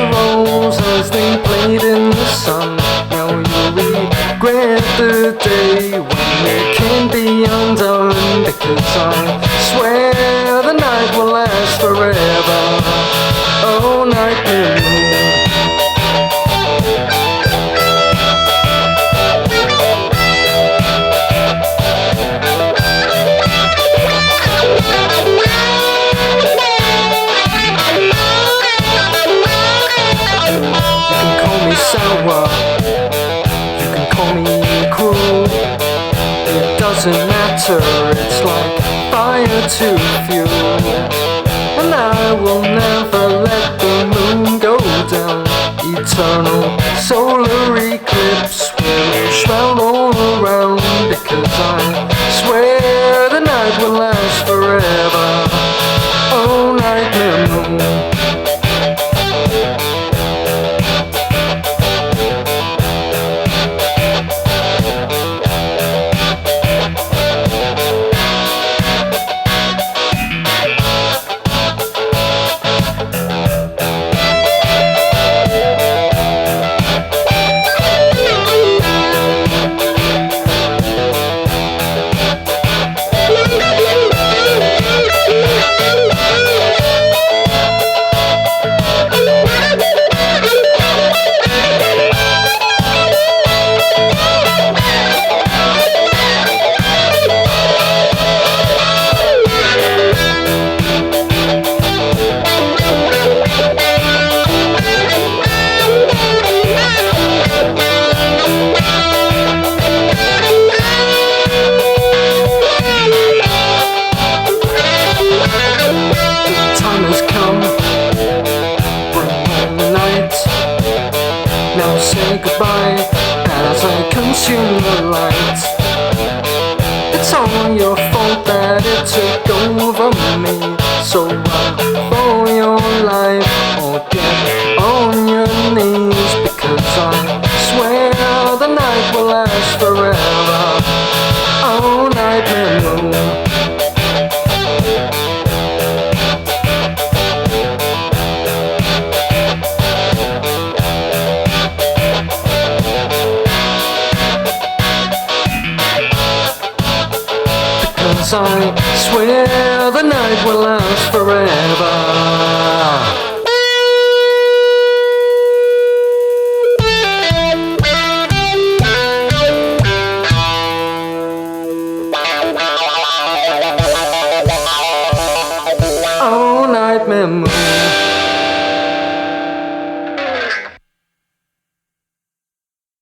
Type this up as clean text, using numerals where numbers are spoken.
rose as they played in the sun. Now you regret the day when it can be undone, because I swear the night will last forever. Oh, night moon. Sour, you can call me cruel. It doesn't matter, it's like fire to fuel. And I will never let the moon go down. Eternal solar eclipse will shroud all around, because I swear the night will last forever. Oh, nightmare moon. Now say goodbye as I consume the light. It's all your fault that it took over me, so run for your life or get on your knees, because I swear the night will last forever. Oh, nightmare moon. I swear the night will last forever.